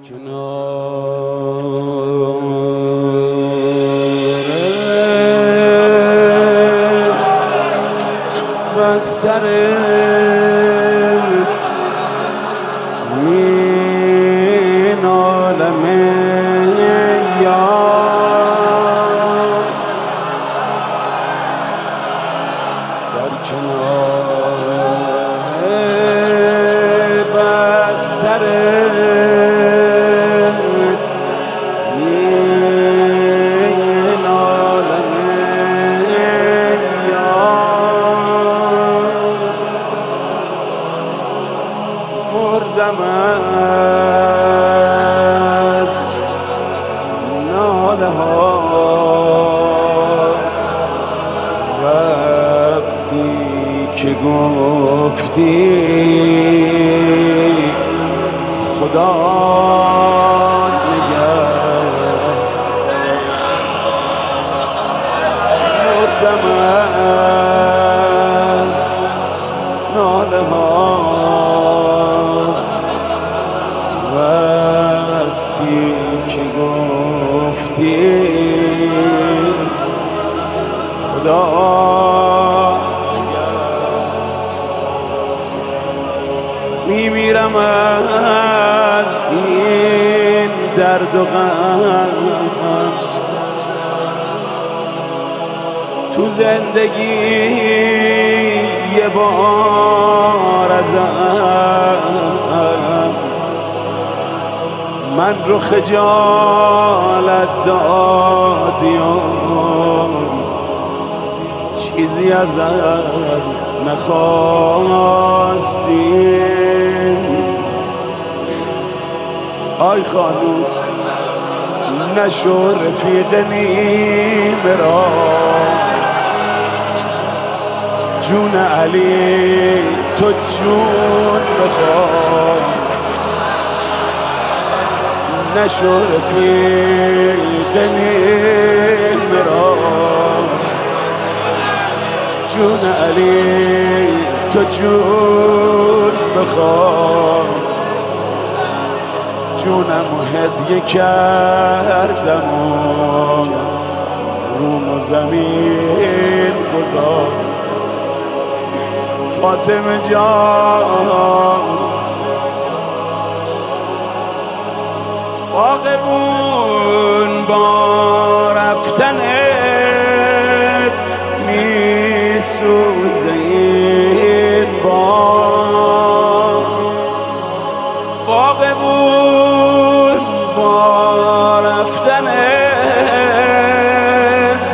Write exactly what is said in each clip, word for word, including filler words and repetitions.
بسترت این عالم یار در کنار بسترت این عالم مردم از ناله هات وقتی که گفتی خدا نگه مردم از ناله هات وقتی که گفتی خدا میمیرم از این درد و غم تو زندگی یه بار ازم من رو خجالت دادیم چیزی ازت نخواستیم آی خانوم نشو رفیق نیمه را جون علی تو جون بخواه نشو رفیق نیمه را جون علی تو جون بخواه جونم هدیه کردم و روم و زمین گذار فاطمه جان باغبون با رفتنت میسوزه این باغ باغبون با رفتنت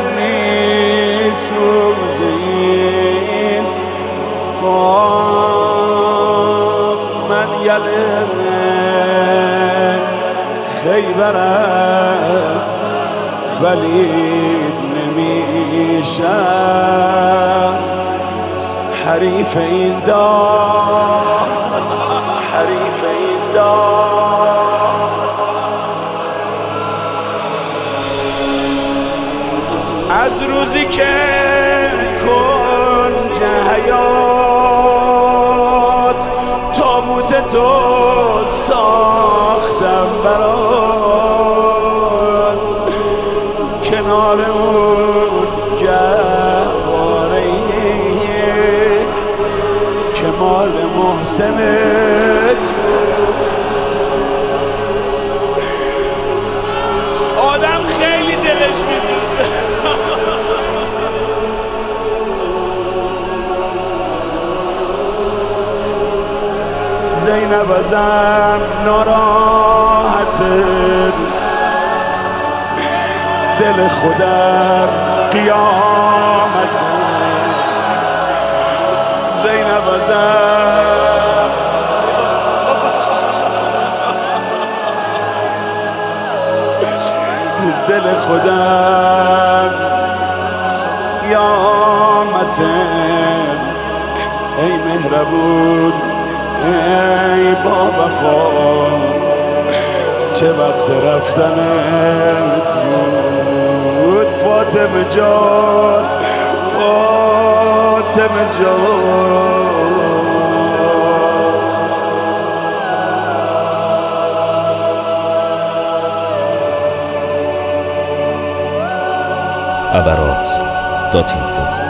میسوزه این باغ من یله خیبرم ولی نمیشم حریف این دار حریف این دار از روزی که کنج حیات تابوت تو ساختم برات کنار اون گهواره‌ای که مال محسنت آدم خیلی دلش میسوزه زینب ازم ناراحته دل خودم قیامته زینب ازم دل خودم قیامته ای مهربون ای با وفا چه وقت رفتنت بود فاطمه جان فاطمه جان ابرات دات اینفو.